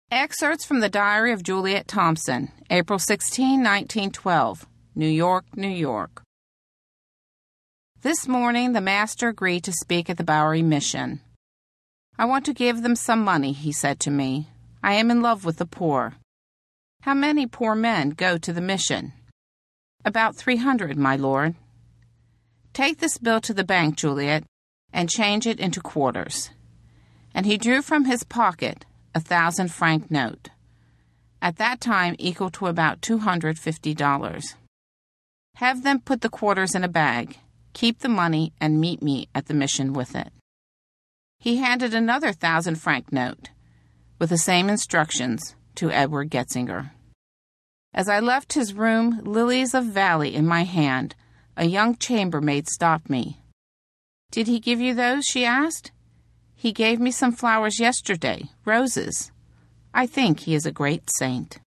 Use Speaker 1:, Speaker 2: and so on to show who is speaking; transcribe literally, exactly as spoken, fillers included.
Speaker 1: Excerpts from the Diary of Juliet Thompson, April sixteenth, nineteen twelve, New York, New York. This morning the master agreed to speak at the Bowery Mission. "I want to give them some money," he said to me. "I am in love with the poor." "How many poor men go to the mission?" "About three hundred, my lord." "Take this bill to the bank, Juliet, and change it into quarters." And he drew from his pocket a thousand-franc note, at that time equal to about two hundred fifty dollars. "Have them put the quarters in a bag. Keep the money and meet me at the mission with it." He handed another thousand-franc note, with the same instructions, to Edward Getzinger. As I left his room, lilies of valley in my hand, a young chambermaid stopped me. "Did he give you those?" she asked. "He gave me some flowers yesterday, roses. I think he is a great saint."